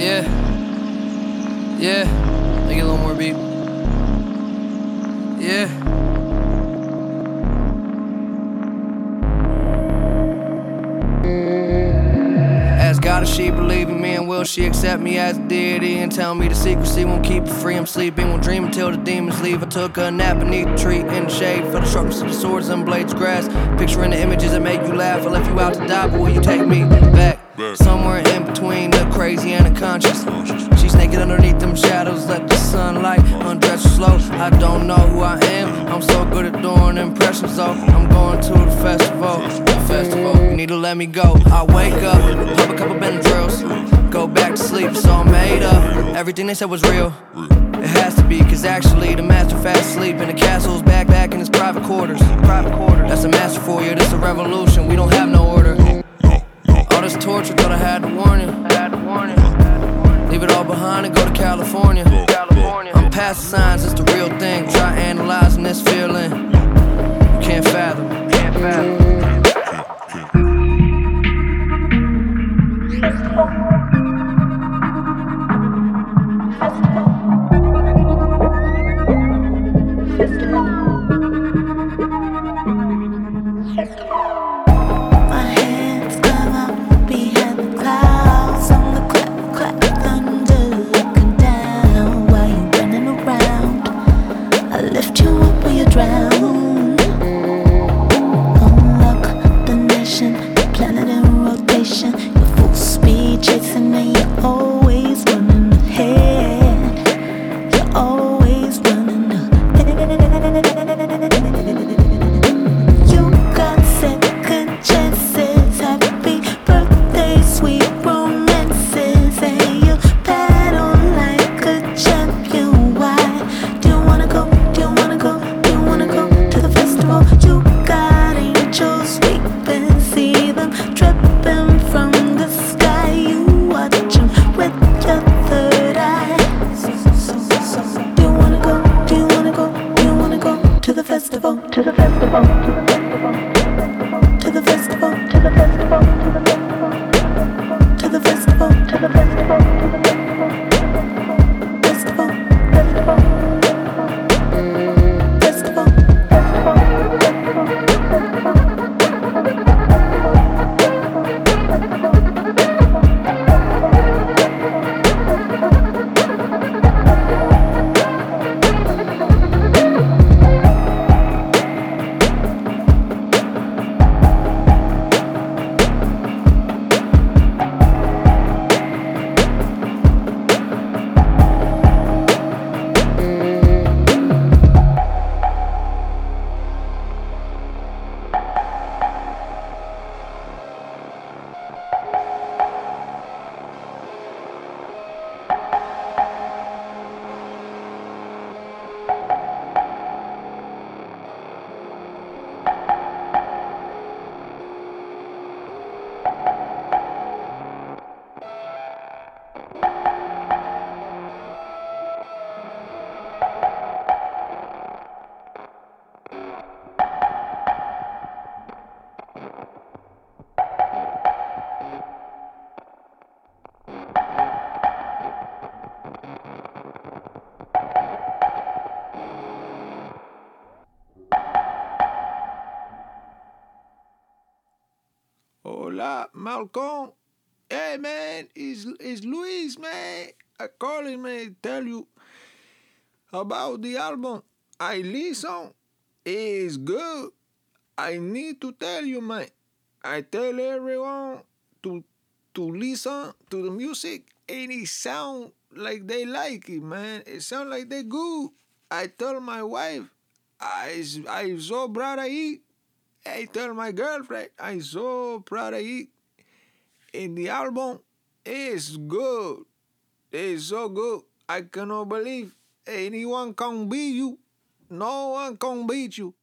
Yeah, yeah. Make it a little more beat. Yeah. Ask God if she believe in me, and will she accept me as a deity, and tell me the secrecy won't keep her free. I'm sleeping, won't dream until the demons leave. I took a nap beneath the tree in the shade for the sharpness of the swords and blades of grass. Picturing the images that make you laugh. I left you out to die, but will you take me back? Somewhere in between the crazy and the conscious. She's naked underneath them shadows, let the sunlight undress her slow. I don't know who I am, I'm so good at doing impressions though. I'm going to the festival, you need to let me go. I wake up, pop a couple Benadryls, go back to sleep, so I'm made up. Everything they said was real, it has to be, cause actually the master fast asleep in the castle's back in his private quarters. That's a master for you, this a revolution, we don't have no order. All this torture, thought I had to warn you. Leave it all behind and go to California. I'm past the signs, it's the real thing. Try analyzing this feeling. You can't fathom. My hands come up behind the clouds on the clap, thunder looking down while you're running around. I lift you up while you drown. Unlock the nation, the planet in rotation. You're full speed chasing and you're always running ahead. You're always running ahead. You got second chances, happy birthday, sweet romances, and you battle like a champion. Why do you wanna go? Do you wanna go? Do you wanna go to the festival? You got angels weeping, see them dripping from the sky. You watch them with your third eye. Do you wanna go? Do you wanna go? Do you wanna go to the festival? To the festival? To the festival? To the festival, to the festival, to the festival, to the festival, festival, festival, festival, Hola, Malcolm. Hey, man, it's Luis, man. I calling, man, tell you about the album. I listen. It's good. I need to tell you, man. I tell everyone to listen to the music, and it sound like they like it, man. It sound like they good. I tell my wife, I so proud of it. I tell my girlfriend, I'm so proud of it. And the album is good. It's so good. I cannot believe anyone can beat you. No one can beat you.